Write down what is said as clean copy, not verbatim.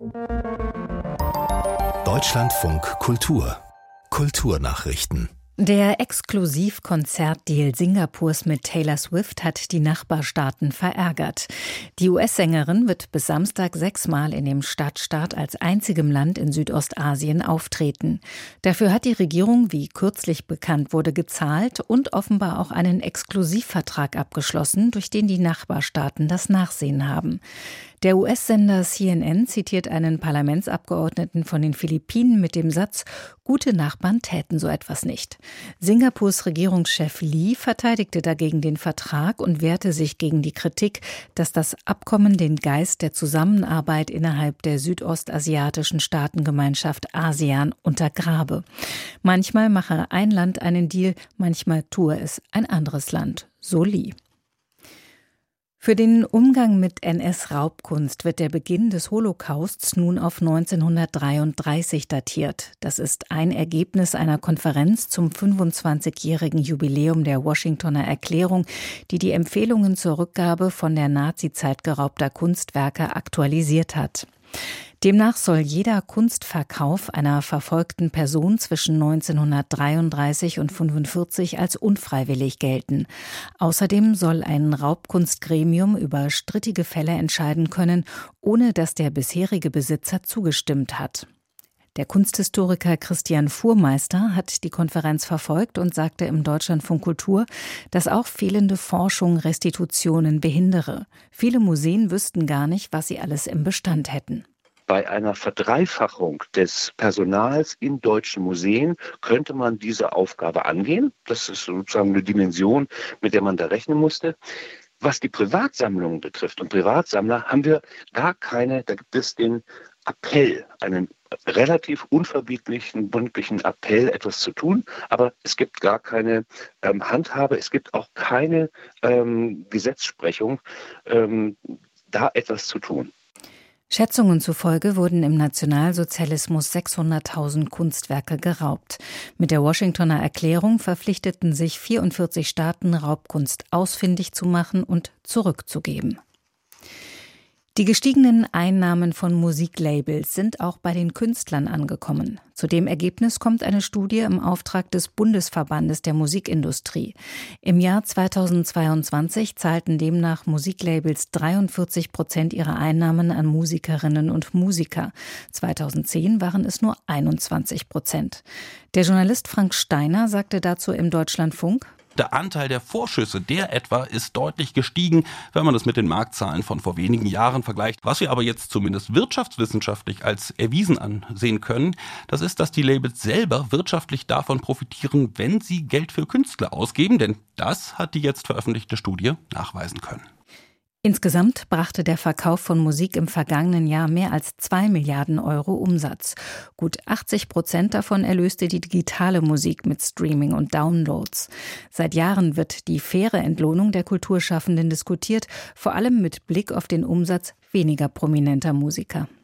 Deutschlandfunk Kultur. Kulturnachrichten. Der Exklusivkonzertdeal Singapurs mit Taylor Swift hat die Nachbarstaaten verärgert. Die US-Sängerin wird bis Samstag 6-mal in dem Stadtstaat als einzigem Land in Südostasien auftreten. Dafür hat die Regierung, wie kürzlich bekannt wurde, gezahlt und offenbar auch einen Exklusivvertrag abgeschlossen, durch den die Nachbarstaaten das Nachsehen haben. Der US-Sender CNN zitiert einen Parlamentsabgeordneten von den Philippinen mit dem Satz: Gute Nachbarn täten so etwas nicht. Singapurs Regierungschef Lee verteidigte dagegen den Vertrag und wehrte sich gegen die Kritik, dass das Abkommen den Geist der Zusammenarbeit innerhalb der südostasiatischen Staatengemeinschaft ASEAN untergrabe. Manchmal mache ein Land einen Deal, manchmal tue es ein anderes Land, so Lee. Für den Umgang mit NS-Raubkunst wird der Beginn des Holocausts nun auf 1933 datiert. Das ist ein Ergebnis einer Konferenz zum 25-jährigen Jubiläum der Washingtoner Erklärung, die die Empfehlungen zur Rückgabe von der Nazizeit geraubter Kunstwerke aktualisiert hat. Demnach soll jeder Kunstverkauf einer verfolgten Person zwischen 1933 und 1945 als unfreiwillig gelten. Außerdem soll ein Raubkunstgremium über strittige Fälle entscheiden können, ohne dass der bisherige Besitzer zugestimmt hat. Der Kunsthistoriker Christian Fuhrmeister hat die Konferenz verfolgt und sagte im Deutschlandfunk Kultur, dass auch fehlende Forschung Restitutionen behindere. Viele Museen wüssten gar nicht, was sie alles im Bestand hätten. Bei einer Verdreifachung des Personals in deutschen Museen könnte man diese Aufgabe angehen. Das ist sozusagen eine Dimension, mit der man da rechnen musste. Was die Privatsammlungen betrifft und Privatsammler haben wir gar keine, da gibt es den Appell, einen relativ unverbindlichen, mündlichen Appell, etwas zu tun, aber es gibt gar keine Handhabe, es gibt auch keine Gesetzesprechung, da etwas zu tun. Schätzungen zufolge wurden im Nationalsozialismus 600.000 Kunstwerke geraubt. Mit der Washingtoner Erklärung verpflichteten sich 44 Staaten, Raubkunst ausfindig zu machen und zurückzugeben. Die gestiegenen Einnahmen von Musiklabels sind auch bei den Künstlern angekommen. Zu dem Ergebnis kommt eine Studie im Auftrag des Bundesverbandes der Musikindustrie. Im Jahr 2022 zahlten demnach Musiklabels 43% ihrer Einnahmen an Musikerinnen und Musiker. 2010 waren es nur 21%. Der Journalist Frank Steiner sagte dazu im Deutschlandfunk: Der Anteil der Vorschüsse, der etwa, ist deutlich gestiegen, wenn man das mit den Marktzahlen von vor wenigen Jahren vergleicht. Was wir aber jetzt zumindest wirtschaftswissenschaftlich als erwiesen ansehen können, das ist, dass die Labels selber wirtschaftlich davon profitieren, wenn sie Geld für Künstler ausgeben, denn das hat die jetzt veröffentlichte Studie nachweisen können. Insgesamt brachte der Verkauf von Musik im vergangenen Jahr mehr als 2 Milliarden Euro Umsatz. Gut 80% davon erlöste die digitale Musik mit Streaming und Downloads. Seit Jahren wird die faire Entlohnung der Kulturschaffenden diskutiert, vor allem mit Blick auf den Umsatz weniger prominenter Musiker.